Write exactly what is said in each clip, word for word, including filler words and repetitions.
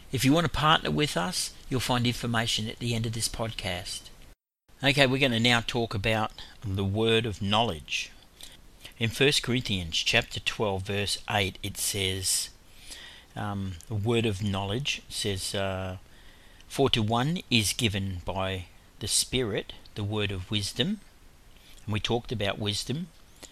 If you want to partner with us, you'll find information at the end of this podcast. Okay, we're going to now talk about the word of knowledge. In First Corinthians chapter twelve, verse eight, it says, um, the word of knowledge says, uh, for to one is given by the Spirit the word of wisdom, and we talked about wisdom.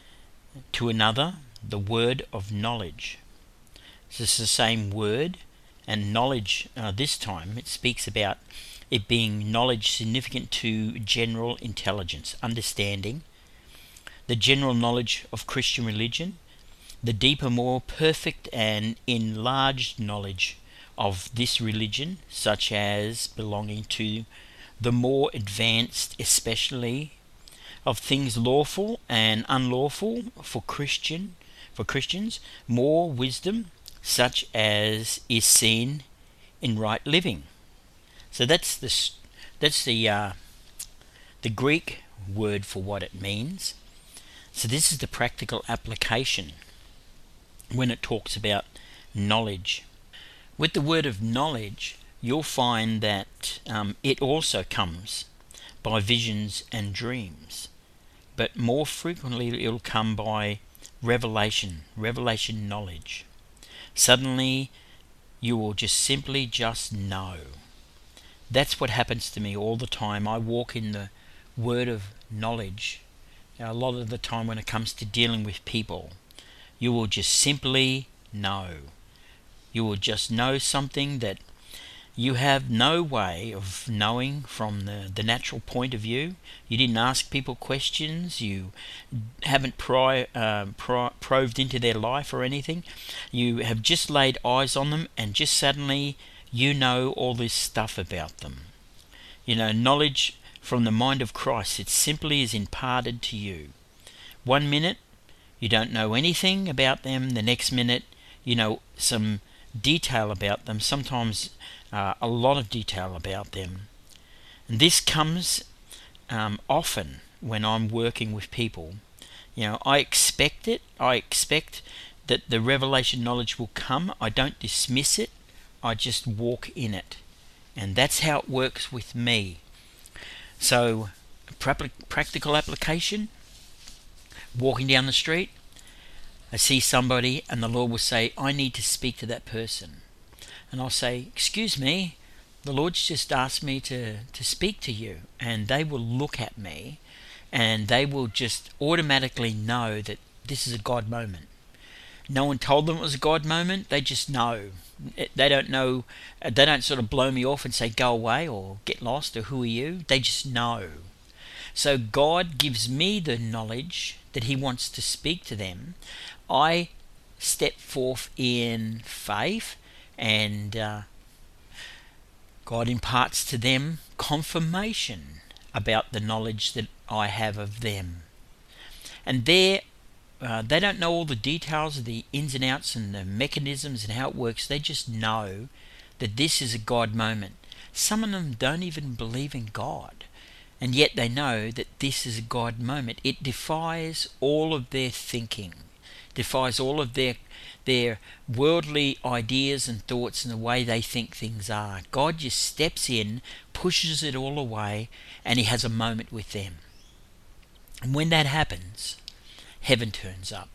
To another, the word of knowledge. So it's the same word, and knowledge, uh, this time, it speaks about it being knowledge significant to general intelligence, understanding, the general knowledge of Christian religion, the deeper, more perfect and enlarged knowledge of this religion, such as belonging to the more advanced, especially of things lawful and unlawful for Christian for Christians, more wisdom, such as is seen in right living. So that's the that's the uh, the Greek word for what it means. So this is the practical application when it talks about knowledge. With the word of knowledge, you'll find that um, it also comes by visions and dreams, but more frequently it'll come by revelation, revelation knowledge. Suddenly, you will just simply just know. That's what happens to me all the time. I walk in the word of knowledge. Now, a lot of the time when it comes to dealing with people, you will just simply know. You will just know something that you have no way of knowing from the, the natural point of view. You didn't ask people questions. You haven't pry, uh, pry, probed into their life or anything. You have just laid eyes on them, and just suddenly you know all this stuff about them. You know, knowledge from the mind of Christ, it simply is imparted to you. One minute you don't know anything about them. The next minute you know some detail about them, sometimes uh, a lot of detail about them. And this comes um, often when I'm working with people. You know, I expect it. I expect that the revelation knowledge will come. I don't dismiss it. I just walk in it. And that's how it works with me. So, practical application, walking down the street, I see somebody and the Lord will say, I need to speak to that person. And I'll say, excuse me, the Lord's just asked me to, to speak to you. And they will look at me and they will just automatically know that this is a God moment. No one told them it was a God moment. They just know. They don't know. They don't sort of blow me off and say, go away or get lost or who are you? They just know. So God gives me the knowledge that He wants to speak to them. I step forth in faith, and uh, God imparts to them confirmation about the knowledge that I have of them. And there, uh, they don't know all the details of the ins and outs and the mechanisms and how it works. They just know that this is a God moment. Some of them don't even believe in God, and yet they know that this is a God moment. It defies all of their thinking, defies all of their their worldly ideas and thoughts and the way they think things are. God just steps in, pushes it all away, and He has a moment with them. And when that happens, heaven turns up.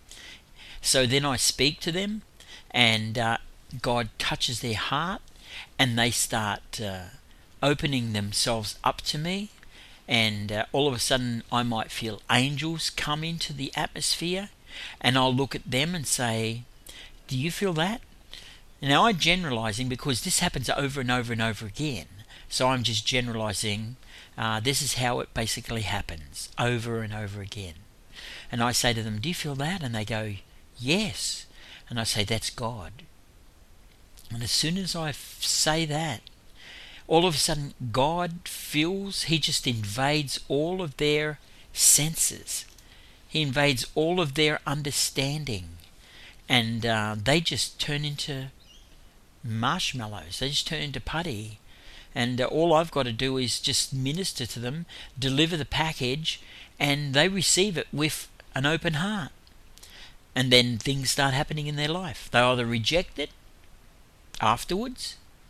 So then I speak to them, and uh, God touches their heart, and they start uh, opening themselves up to me, and uh, all of a sudden I might feel angels come into the atmosphere, and I'll look at them and say, do you feel that? Now I'm generalizing because this happens over and over and over again, so I'm just generalizing. Uh, this is how it basically happens over and over again. And I say to them, do you feel that? And they go, yes. And I say, that's God. And as soon as I f- say that, all of a sudden God fills, He just invades all of their senses. He invades all of their understanding. And uh, they just turn into marshmallows. They just turn into putty. And uh, all I've got to do is just minister to them, deliver the package, and they receive it with an open heart. And then things start happening in their life. They either reject it afterwards,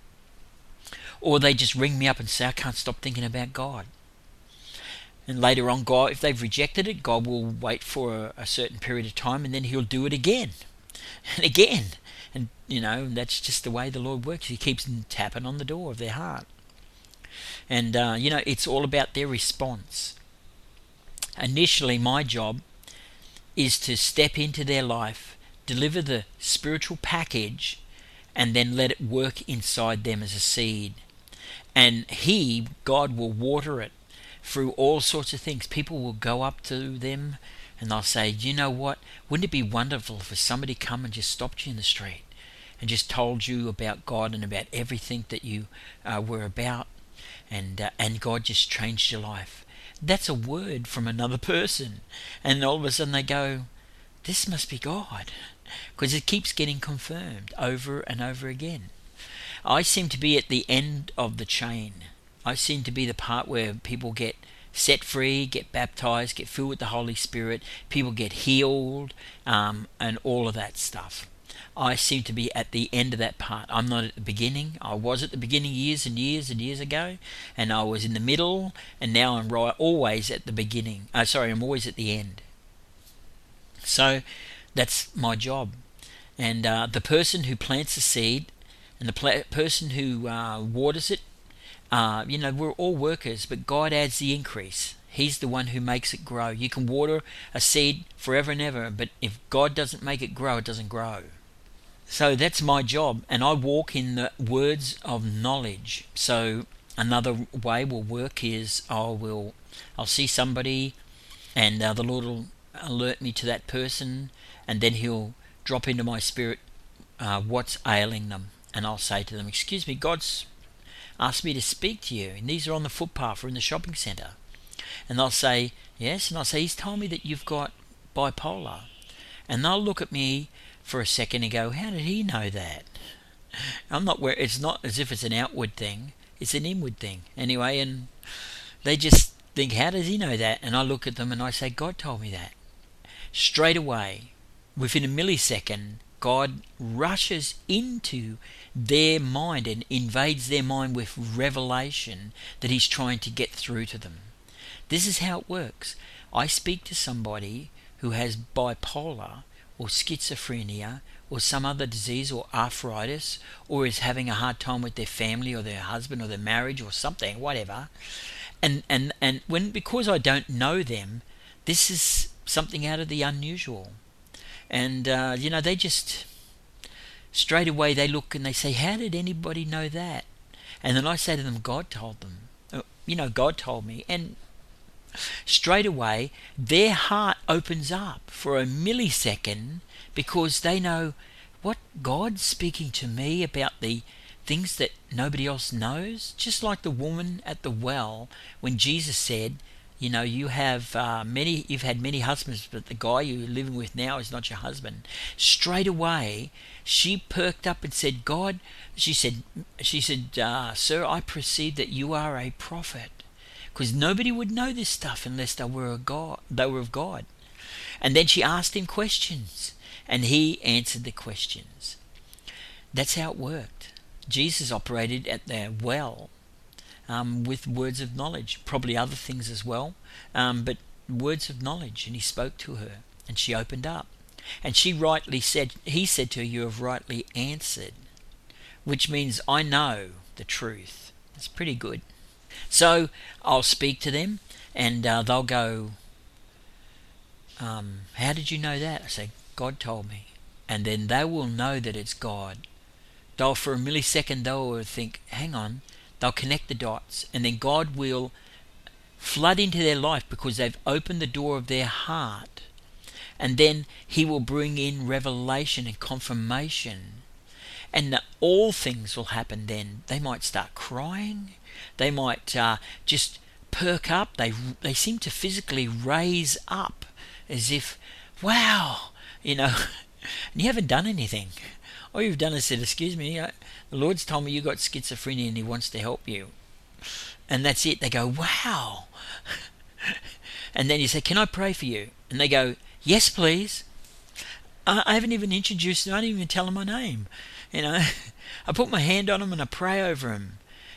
Or they just ring me up and say, I can't stop thinking about God. And later on, God, if they've rejected it, God will wait for a, a certain period of time, and then he'll do it again and again. And, you know, that's just the way the Lord works. He keeps tapping on the door of their heart. And, uh, you know, it's all about their response. Initially, my job is to step into their life, deliver the spiritual package, and then let it work inside them as a seed. And he, God, will water it through all sorts of things. People will go up to them and they'll say, you know what, wouldn't it be wonderful for somebody come and just stopped you in the street and just told you about God and about everything that you uh, were about, and uh, and God just changed your life. That's a word from another person, and all of a sudden they go, this must be God, because it keeps getting confirmed over and over again. I seem to be at the end of the chain. I seem to be the part where people get set free, get baptized, get filled with the Holy Spirit, people get healed, um, and all of that stuff. I seem to be at the end of that part. I'm not at the beginning. I was at the beginning years and years and years ago, and I was in the middle, and now I'm right, always at the beginning. Uh, sorry, I'm always at the end. So that's my job. And uh, the person who plants the seed and the pla- person who uh, waters it, uh, you know, we're all workers, but God adds the increase. He's the one who makes it grow. You can water a seed forever and ever, but if God doesn't make it grow, it doesn't grow. So that's my job, and I walk in the words of knowledge. So another way we'll work is I will, I'll see somebody, and uh, the Lord will alert me to that person, and then He'll drop into my spirit uh, what's ailing them, and I'll say to them, "Excuse me, God's asked me to speak to you, and these are on the footpath or in the shopping centre." And they'll say, "Yes," and I'll say, "He's told me that you've got bipolar," and they'll look at me for a second and go, "How did he know that?" I'm not where it's not as if it's an outward thing; it's an inward thing anyway. And they just think, "How does he know that?" And I look at them and I say, "God told me that." Straight away, within a millisecond, God rushes into their mind and invades their mind with revelation that He's trying to get through to them. This is how it works. I speak to somebody who has bipolar or schizophrenia or some other disease or arthritis, or is having a hard time with their family or their husband or their marriage or something, whatever. And and, and when because I don't know them, this is something out of the unusual. And, uh, you know, they just, straight away they look and they say, "How did anybody know that?" And then I say to them, "God told them." You know, God told me. And straight away, their heart opens up for a millisecond because they know, what, God's speaking to me about the things that nobody else knows? Just like the woman at the well when Jesus said, you know, you have uh, many, you've had many husbands, but the guy you're living with now is not your husband. Straight away, she perked up and said, "God," she said, she said, uh, "Sir, I perceive that you are a prophet," because nobody would know this stuff unless they were a God. They were of God. And then she asked him questions, and he answered the questions. That's how it worked. Jesus operated at the well. Um, with words of knowledge, probably other things as well, um, but words of knowledge. And he spoke to her, and she opened up, and she rightly said, he said to her, "You have rightly answered," which means I know the truth. It's pretty good. So I'll speak to them, and uh, they'll go, um, "How did you know that?" I say, "God told me." And then they will know that it's God. They'll, for a millisecond, they'll think, "Hang on." They'll connect the dots, and then God will flood into their life because they've opened the door of their heart. And then He will bring in revelation and confirmation. And all things will happen then. They might start crying. They might uh, just perk up. They, they seem to physically raise up as if, wow, you know, and you haven't done anything. All you've done is said, "Excuse me, the Lord's told me you got schizophrenia and He wants to help you." And that's it. They go, "Wow." And then you say, "Can I pray for you?" And they go, "Yes, please." I, I haven't even introduced them. I didn't even tell them my name. You know, I put my hand on them and I pray over them.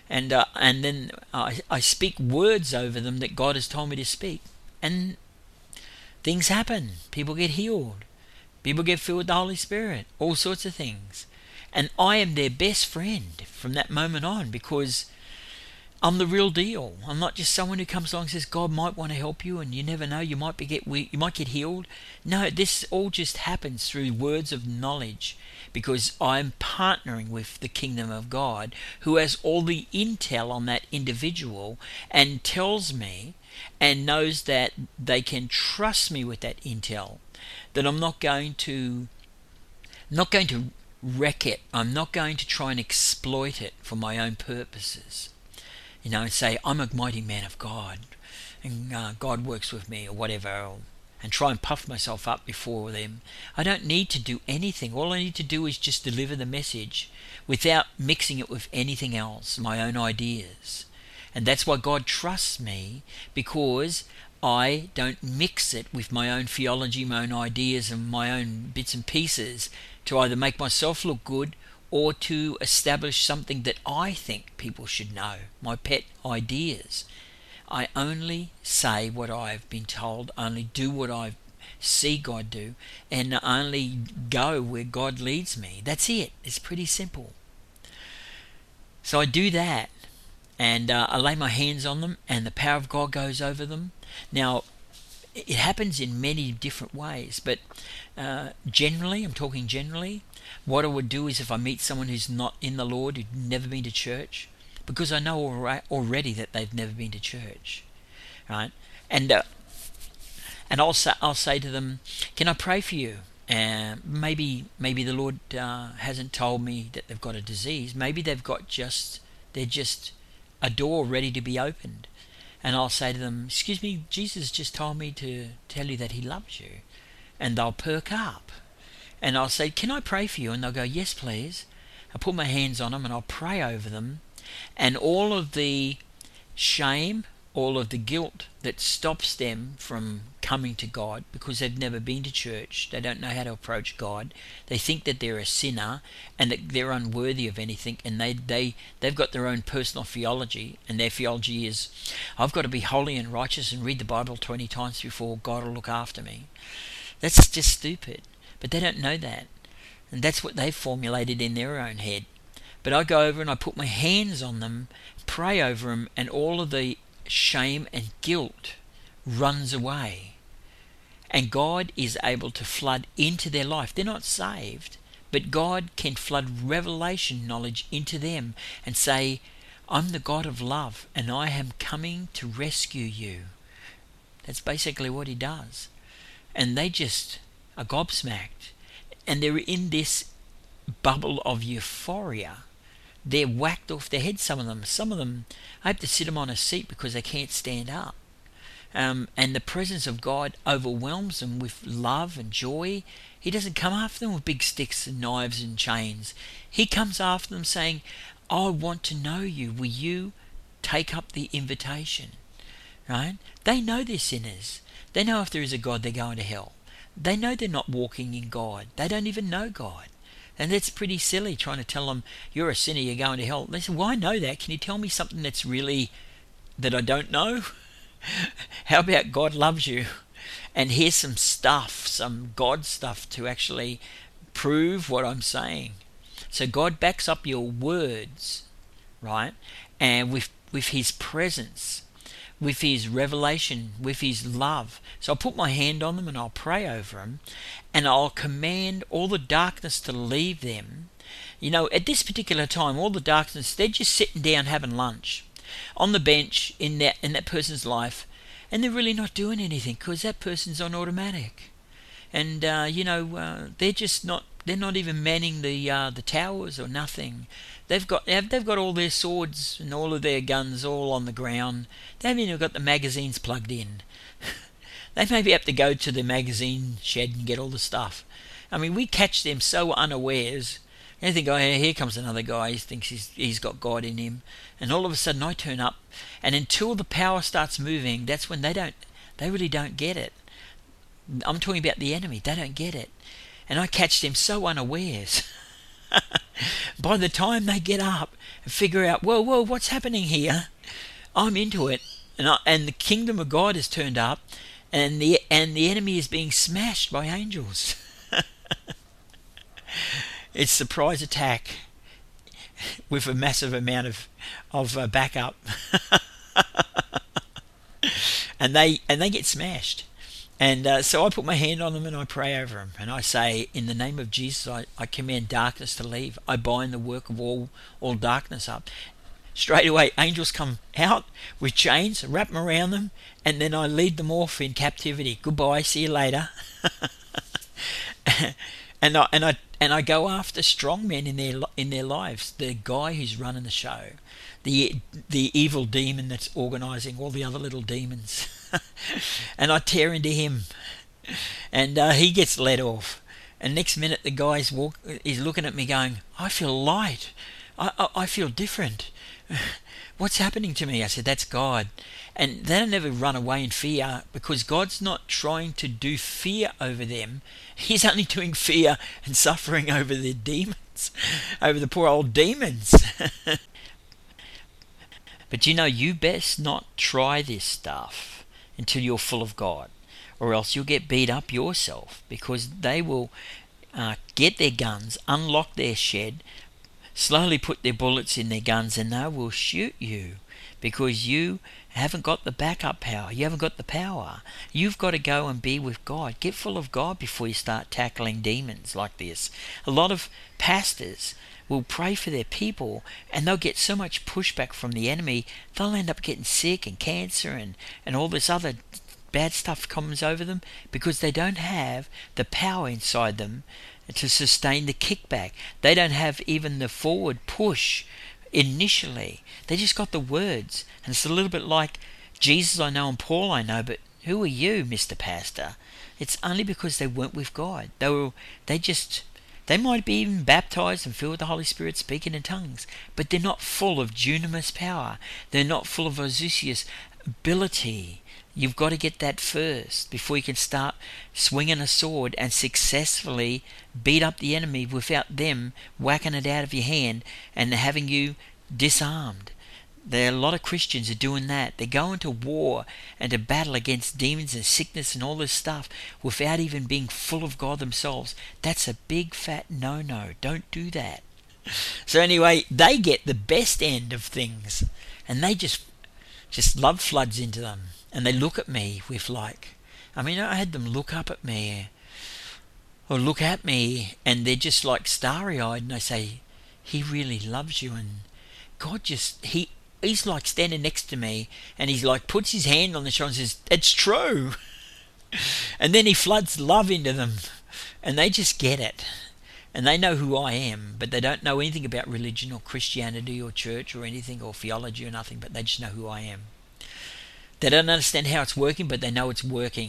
and uh, and then I, I speak words over them that God has told me to speak, and things happen. People get healed. People get filled with the Holy Spirit. All sorts of things. And I am their best friend from that moment on, because I'm the real deal. I'm not just someone who comes along and says God might want to help you, and you never know, you might be get you might get healed. No, this all just happens through words of knowledge, because I'm partnering with the kingdom of God, who has all the intel on that individual and tells me and knows that they can trust me with that intel, that I'm not going to not going to wreck it. I'm not going to try and exploit it for my own purposes. You know, and say, I'm a mighty man of God, and uh, God works with me, or whatever, or, and try and puff myself up before them. I don't need to do anything. All I need to do is just deliver the message without mixing it with anything else, my own ideas. And that's why God trusts me, because I don't mix it with my own theology, my own ideas, and my own bits and pieces to either make myself look good or to establish something that I think people should know, my pet ideas. I only say what I've been told, only do what I see God do, and only go where God leads me. That's it. It's pretty simple. So I do that, and uh, I lay my hands on them, and the power of God goes over them. Now, it happens in many different ways, but uh, generally, I'm talking generally, what I would do is, if I meet someone who's not in the Lord, who'd never been to church, because I know already that they've never been to church, right? And uh, and I'll say I'll say to them, "Can I pray for you?" And uh, maybe maybe the Lord uh, hasn't told me that they've got a disease. Maybe they've got just they're just a door ready to be opened. And I'll say to them, "Excuse me, Jesus just told me to tell you that he loves you." And they'll perk up. And I'll say, "Can I pray for you?" And they'll go, "Yes, please." I'll put my hands on them and I'll pray over them. And all of the shame, all of the guilt that stops them from coming to God, because they've never been to church, they don't know how to approach God, they think that they're a sinner and that they're unworthy of anything, and they, they, they've got their own personal theology, and their theology is, I've got to be holy and righteous and read the Bible twenty times before God will look after me. That's just stupid. But they don't know that. And that's what they've formulated in their own head. But I go over and I put my hands on them, pray over them, and all of the shame and guilt runs away. And God is able to flood into their life. They're not saved, but God can flood revelation knowledge into them and say, "I'm the God of love, and I am coming to rescue you." That's basically what he does. And they just are gobsmacked. And they're in this bubble of euphoria. They're whacked off their head, some of them. Some of them, I have to sit them on a seat because they can't stand up. Um, and the presence of God overwhelms them with love and joy. He doesn't come after them with big sticks and knives and chains. He comes after them saying, "I want to know you. Will you take up the invitation?" Right? They know they're sinners. They know if there is a God, they're going to hell. They know they're not walking in God. They don't even know God. And that's pretty silly, trying to tell them, "You're a sinner, you're going to hell." They say, "Well, I know that. Can you tell me something that's really, that I don't know?" How about God loves you? And here's some stuff, some God stuff to actually prove what I'm saying. So God backs up your words, right? And with, with his presence, with his revelation, with his love. So I'll put my hand on them and I'll pray over them, and I'll command all the darkness to leave them. You know, at this particular time, all the darkness, they're just sitting down having lunch on the bench in that in that person's life, and they're really not doing anything because that person's on automatic. And uh, you know, uh, they're just not. They're not even manning the uh, the towers or nothing. They've got they've got all their swords and all of their guns all on the ground. They haven't even got the magazines plugged in. They maybe have to go to the magazine shed and get all the stuff. I mean, we catch them so unawares. You think, "Oh, here comes another guy. He thinks he's he's got God in him," and all of a sudden I turn up, and until the power starts moving, that's when they don't. They really don't get it. I'm talking about the enemy. They don't get it, and I catch them so unawares. By the time they get up and figure out, whoa, whoa, what's happening here? I'm into it, and I, and the kingdom of God has turned up, and the and the enemy is being smashed by angels. It's surprise attack with a massive amount of of uh, backup, and they and they get smashed. And uh, so I put my hand on them and I pray over them, and I say, in the name of Jesus, I, I command darkness to leave. I bind the work of all all darkness up. Straight away, angels come out with chains, wrap them around them, and then I lead them off in captivity. Goodbye, see you later. and I and I and I go after strong men in their in their lives. The guy who's running the show, the the evil demon that's organising all the other little demons, and I tear into him, and uh, he gets let off. And next minute, the guy's walk is looking at me, going, "I feel light. I I, I feel different. What's happening to me?" I said, "That's God." And they don't ever run away in fear, because God's not trying to do fear over them. He's only doing fear and suffering over the demons, over the poor old demons. But you know, you best not try this stuff until you're full of God, or else you'll get beat up yourself, because they will uh, get their guns, unlock their shed, slowly put their bullets in their guns, and they will shoot you, because you haven't got the backup power. You haven't got the power. You've got to go and be with God. Get full of God before you start tackling demons like this. A lot of pastors will pray for their people, and they'll get so much pushback from the enemy, they'll end up getting sick and cancer and, and all this other bad stuff comes over them, because they don't have the power inside them to sustain the kickback. They don't have even the forward push initially. They just got the words. And it's a little bit like Jesus I know and Paul I know, but who are you, Mister Pastor? It's only because they weren't with God. They were they just they might be even baptized and filled with the Holy Spirit, speaking in tongues, but they're not full of dunamis power. They're not full of Ozysius ability. You've got to get that first before you can start swinging a sword and successfully beat up the enemy without them whacking it out of your hand and having you disarmed. There are a lot of Christians are doing that. They're going to war and to battle against demons and sickness and all this stuff without even being full of God themselves. That's a big fat no-no. Don't do that. So anyway, they get the best end of things, and they just just love floods into them. And they look at me with like, I mean, I had them look up at me or look at me, and they're just like starry-eyed, and they say, "He really loves you." And God just, he he's like standing next to me, and he's like puts his hand on the shoulder and says, "It's true." And then he floods love into them, and they just get it. And they know who I am, but they don't know anything about religion or Christianity or church or anything or theology or nothing, but they just know who I am. They don't understand how it's working, but they know it's working.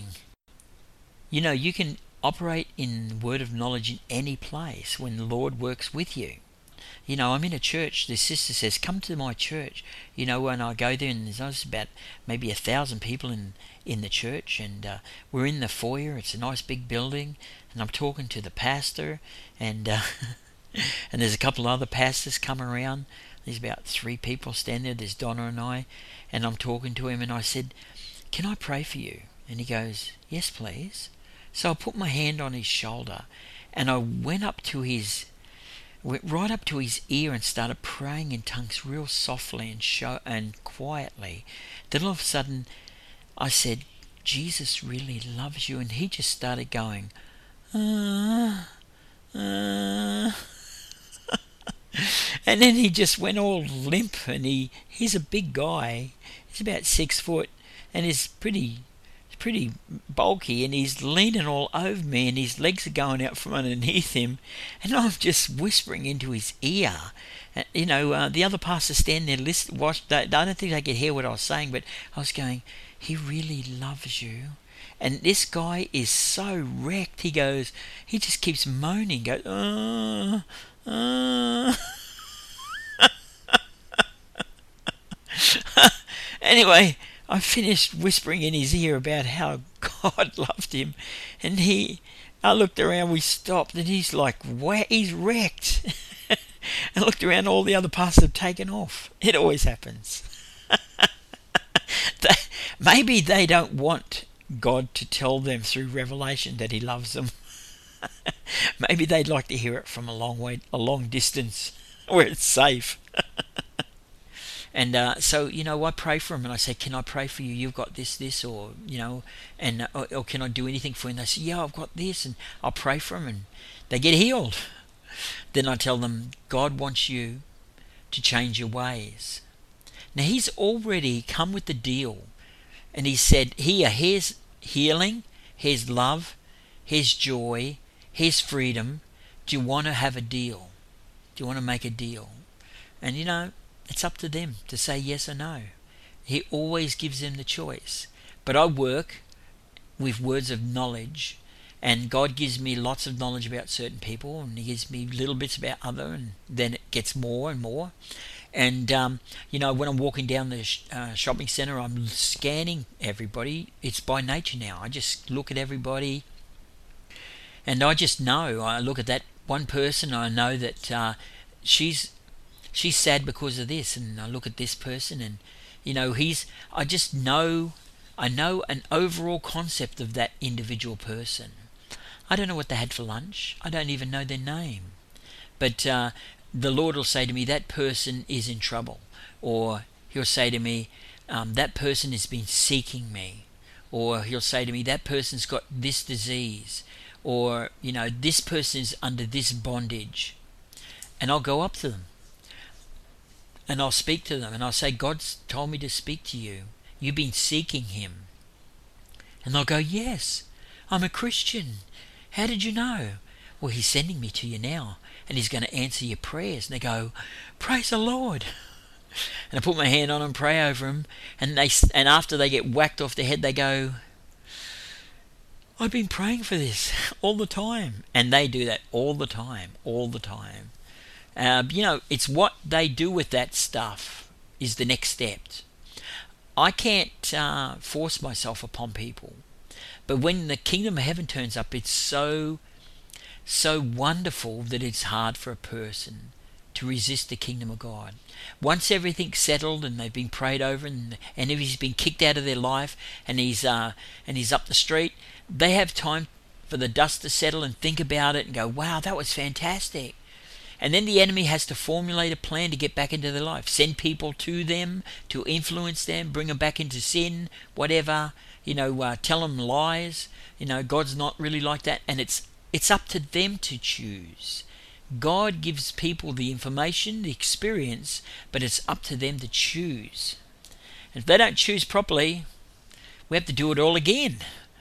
You know, you can operate in word of knowledge in any place when the Lord works with you. You know, I'm in a church. The sister says, "Come to my church." You know, when I go there, and there's about maybe a thousand people in, in the church, and uh, we're in the foyer. It's a nice big building, and I'm talking to the pastor, and uh, and there's a couple of other pastors come around. There's about three people standing there. There's Donna and I, and I'm talking to him, and I said, "Can I pray for you?" And he goes, "Yes, please." So I put my hand on his shoulder, and I went up to his, went right up to his ear and started praying in tongues real softly and show and quietly. Then all of a sudden, I said, "Jesus really loves you," and he just started going, uh, uh. And then he just went all limp, and he, he's a big guy. He's about six foot, and he's pretty pretty bulky, and he's leaning all over me, and his legs are going out from underneath him, and I'm just whispering into his ear. And, you know, uh, the other pastors stand there, listen, watch. They, I don't think they could hear what I was saying, but I was going, "He really loves you." And this guy is so wrecked. He goes, he just keeps moaning, goes, uh, uh. Anyway, I finished whispering in his ear about how God loved him, and he, I looked around, we stopped, and he's like, wow, he's wrecked. and looked around, all the other pastors have taken off. It always happens. they, maybe they don't want God to tell them through revelation that he loves them. Maybe they'd like to hear it from a long way, a long distance, where it's safe. And uh, so, you know, I pray for them, and I say, can I pray for you? You've got this, this, or, you know, and uh, or, or can I do anything for you? And they say, yeah, I've got this, and I'll pray for them, and they get healed. Then I tell them, God wants you to change your ways. Now, he's already come with the deal, and he said, here, here's healing, here's love, here's joy, here's freedom. Do you want to have a deal? Do you want to make a deal? And, you know, it's up to them to say yes or no. He always gives them the choice. But I work with words of knowledge, and God gives me lots of knowledge about certain people, and he gives me little bits about other, and then it gets more and more. And, um, you know, when I'm walking down the sh- uh, shopping centre, I'm scanning everybody. It's by nature now. I just look at everybody, and I just know. I look at that one person, I know that uh, she's she's sad because of this, and I look at this person, and, you know, he's, I just know, I know an overall concept of that individual person. I don't know what they had for lunch. I don't even know their name. But uh, the Lord will say to me, that person is in trouble. Or he'll say to me, um, that person has been seeking me. Or he'll say to me, that person's got this disease. Or, you know, this person's under this bondage. And I'll go up to them, and I'll speak to them, and I'll say, God's told me to speak to you. You've been seeking him. And they'll go, yes, I'm a Christian. How did you know? Well, he's sending me to you now, and he's going to answer your prayers. And they go, praise the Lord. And I put my hand on them, pray over them, and they, and after they get whacked off the head, they go, I've been praying for this all the time. And they do that all the time, all the time. Uh, you know, it's what they do with that stuff is the next step. I can't uh, force myself upon people. But when the kingdom of heaven turns up, it's so, so wonderful that it's hard for a person to resist the kingdom of God. Once everything's settled and they've been prayed over, and and if he's been kicked out of their life, and he's uh, and he's up the street, they have time for the dust to settle and think about it and go, wow, that was fantastic. And then the enemy has to formulate a plan to get back into their life. Send people to them to influence them, bring them back into sin, whatever. You know, uh, tell them lies. You know, God's not really like that. And it's it's up to them to choose. God gives people the information, the experience, but it's up to them to choose. And if they don't choose properly, we have to do it all again.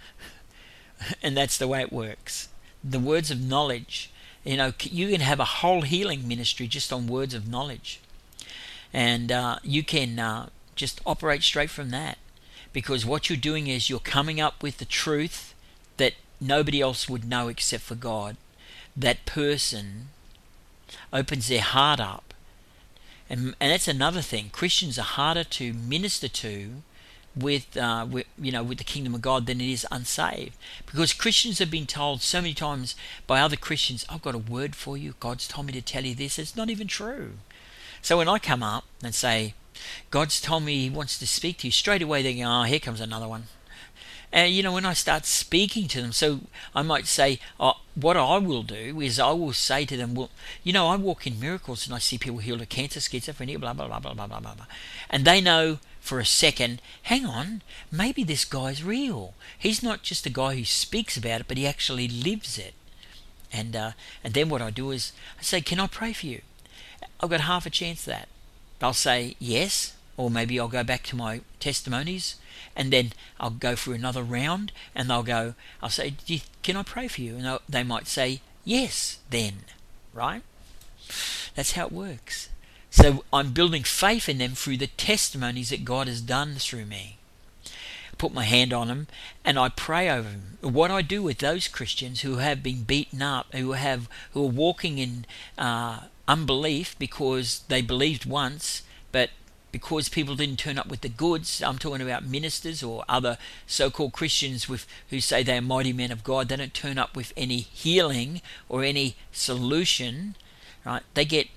And that's the way it works. The words of knowledge. You know, you can have a whole healing ministry just on words of knowledge. And uh, you can uh, just operate straight from that. Because what you're doing is you're coming up with the truth that nobody else would know except for God. That person opens their heart up. And, and that's another thing. Christians are harder to minister to with, uh, with, you know, with the kingdom of God than it is unsaved. Because Christians have been told so many times by other Christians, I've got a word for you. God's told me to tell you this. It's not even true. So when I come up and say, God's told me he wants to speak to you, straight away they go, oh, here comes another one. And, you know, when I start speaking to them, so I might say, oh, what I will do is I will say to them, well, you know, I walk in miracles and I see people healed of cancer, schizophrenia, blah, blah, blah, blah, blah, blah, blah. And they know for a second, hang on, maybe this guy's real. He's not just a guy who speaks about it, but he actually lives it. And, uh, and then what I do is I say, can I pray for you? I've got half a chance of that. I'll say yes, or maybe I'll go back to my testimonies, and then I'll go through another round, and they'll go, I'll say, Do you, can I pray for you? And they might say, yes, then, right? That's how it works. So I'm building faith in them through the testimonies that God has done through me. I put my hand on them, and I pray over them. What I do with those Christians who have been beaten up, who have who are walking in uh, unbelief because they believed once, but because people didn't turn up with the goods. I'm talking about ministers or other so-called Christians with who say they're mighty men of God. They don't turn up with any healing or any solution, right? They get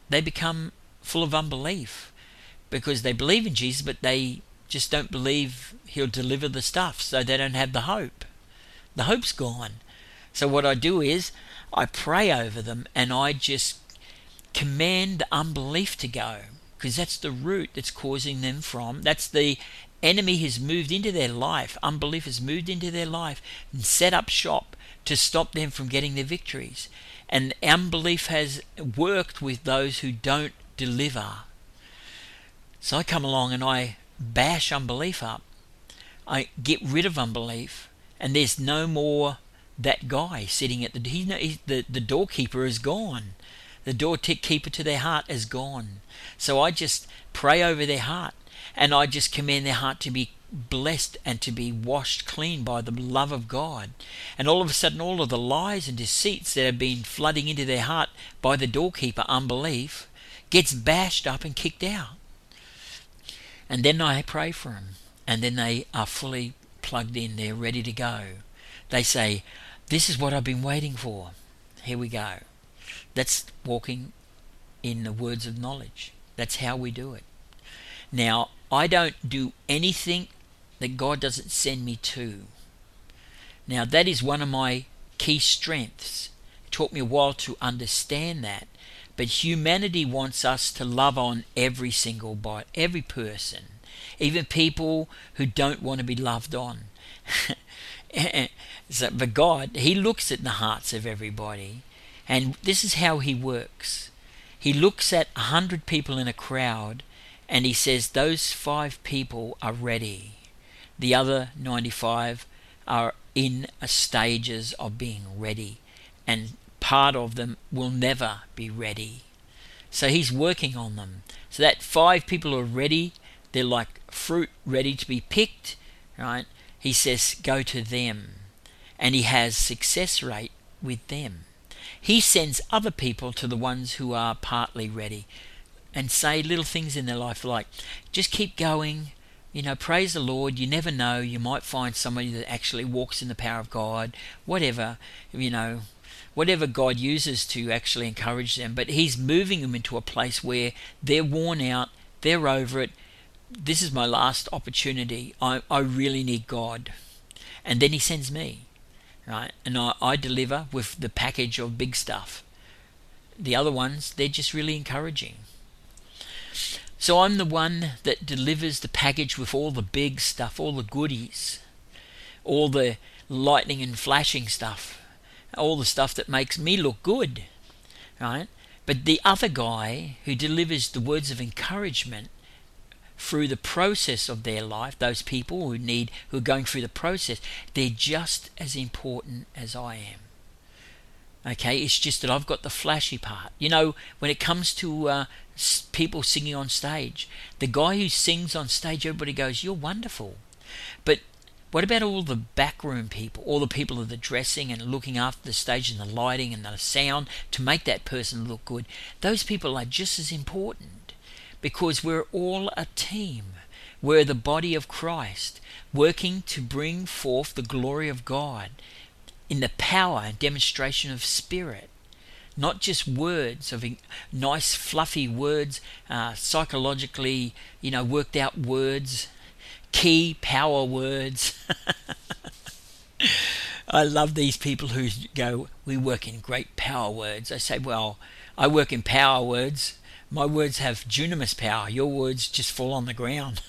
they become full of unbelief because they believe in Jesus, but they just don't believe he'll deliver the stuff, so they don't have the hope. The hope's gone. So what I do is I pray over them and I just command the unbelief to go, because that's the root that's causing them from, that's the enemy has moved into their life. Unbelief has moved into their life and set up shop to stop them from getting their victories. And unbelief has worked with those who don't deliver. So I come along and I bash unbelief up. I get rid of unbelief, and there's no more that guy sitting at the he, he, the the doorkeeper is gone. The doorkeeper to their heart is gone. So I just pray over their heart, and I just command their heart to be blessed and to be washed clean by the love of God. And all of a sudden, all of the lies and deceits that have been flooding into their heart by the doorkeeper, unbelief, gets bashed up and kicked out. And then I pray for them, and then they are fully plugged in. They're ready to go. They say, this is what I've been waiting for. Here we go. That's walking in the words of knowledge. That's how we do it. Now, I don't do anything that God doesn't send me to. Now, that is one of my key strengths. It took me a while to understand that. But humanity wants us to love on every single bite, every person, even people who don't want to be loved on. So, but God, he looks at the hearts of everybody, and this is how he works. He looks at a hundred people in a crowd, and he says those five people are ready. The other ninety-five are in a stages of being ready, and part of them will never be ready. So he's working on them. So that five people are ready, they're like fruit ready to be picked, right? He says go to them, and he has success rate with them. He sends other people to the ones who are partly ready and say little things in their life like, just keep going, you know, praise the Lord, you never know, you might find somebody that actually walks in the power of God, whatever, you know, whatever God uses to actually encourage them. But he's moving them into a place where they're worn out, they're over it, this is my last opportunity, I, I really need God. And then he sends me, right? And I, I deliver with the package of big stuff. The other ones, they're just really encouraging. So I'm the one that delivers the package with all the big stuff, all the goodies, all the lightning and flashing stuff, all the stuff that makes me look good, right? But the other guy who delivers the words of encouragement through the process of their life, those people who need, who are going through the process, they're just as important as I am. Okay, it's just that I've got the flashy part. You know, when it comes to uh, people singing on stage, the guy who sings on stage, everybody goes, you're wonderful. But what about all the backroom people, all the people who are dressing and looking after the stage and the lighting and the sound to make that person look good? Those people are just as important, because we're all a team. We're the body of Christ, working to bring forth the glory of God in the power and demonstration of Spirit. Not just words of nice fluffy words, uh, psychologically, you know, worked out words, key power words. I love these people who go, we work in great power words. I say, well, I work in power words. My words have dunamis power. Your words just fall on the ground.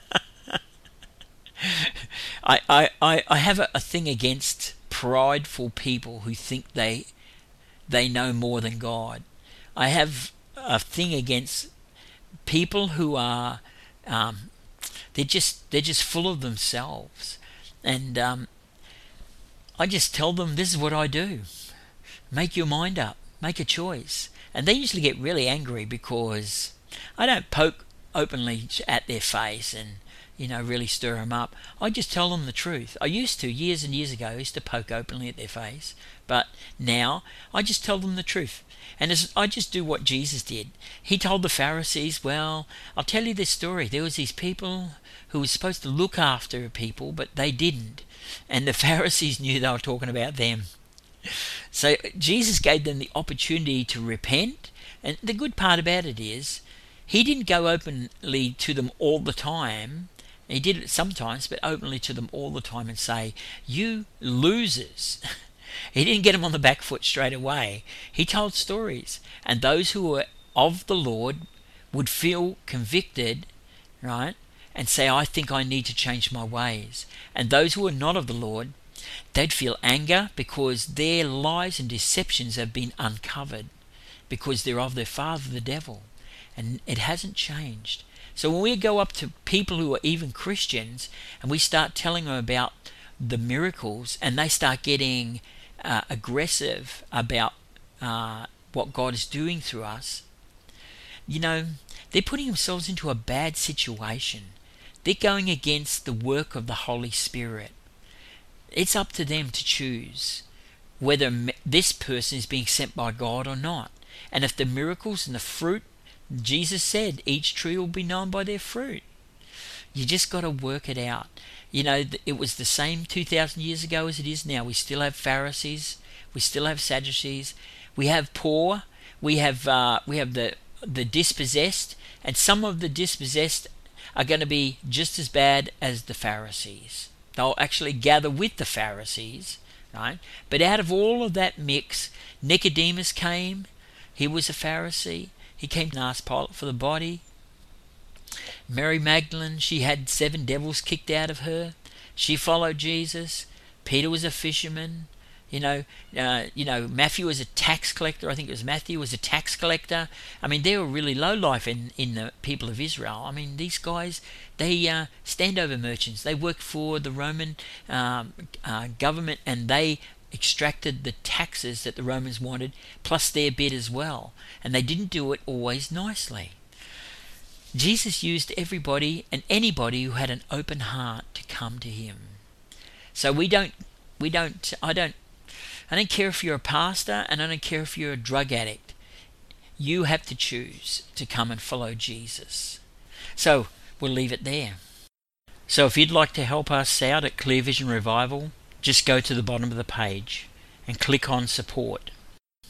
I, I, I, I have a, a thing against prideful people who think they they know more than God. I have a thing against people who are um, they're just they're just full of themselves, and um, I just tell them this is what I do. Make your mind up. Make a choice. And they usually get really angry because I don't poke openly at their face and, you know, really stir them up. I just tell them the truth. I used to, years and years ago, I used to poke openly at their face. But now, I just tell them the truth. And as I just do what Jesus did. He told the Pharisees, well, I'll tell you this story. There was these people who were supposed to look after people, but they didn't. And the Pharisees knew they were talking about them. So Jesus gave them the opportunity to repent, And the good part about it is, he didn't go openly to them all the time. He did it sometimes, but openly to them all the time and say, "You losers." He didn't get them on the back foot straight away. He told stories, and those who were of the Lord would feel convicted, right, and say, "I think I need to change my ways." And those who were not of the Lord, they'd feel anger because their lies and deceptions have been uncovered, because they're of their father, the devil, and it hasn't changed. So when we go up to people who are even Christians and we start telling them about the miracles, and they start getting uh, aggressive about uh, what God is doing through us, you know, they're putting themselves into a bad situation. They're going against the work of the Holy Spirit. It's up to them to choose whether this person is being sent by God or not. And if the miracles and the fruit, Jesus said, each tree will be known by their fruit. You just got to work it out. You know, it was the same two thousand years ago as it is now. We still have Pharisees. We still have Sadducees. We have poor. We have uh, we have the the dispossessed. And some of the dispossessed are going to be just as bad as the Pharisees. They'll actually gather with the Pharisees, right? But out of all of that mix, Nicodemus came. He was a Pharisee. He came and asked Pilate for the body. Mary Magdalene, she had seven devils kicked out of her. She followed Jesus. Peter was a fisherman. You know, uh, you know, Matthew was a tax collector. I think it was Matthew was a tax collector. I mean, they were really low life in, in the people of Israel. I mean, these guys, they uh, standover merchants. They worked for the Roman um, uh, government, and they extracted the taxes that the Romans wanted, plus their bit as well. And they didn't do it always nicely. Jesus used everybody and anybody who had an open heart to come to him. So we don't, we don't, I don't, I don't care if you're a pastor, and I don't care if you're a drug addict. You have to choose to come and follow Jesus. So we'll leave it there. So if you'd like to help us out at Clear Vision Revival, just go to the bottom of the page and click on support.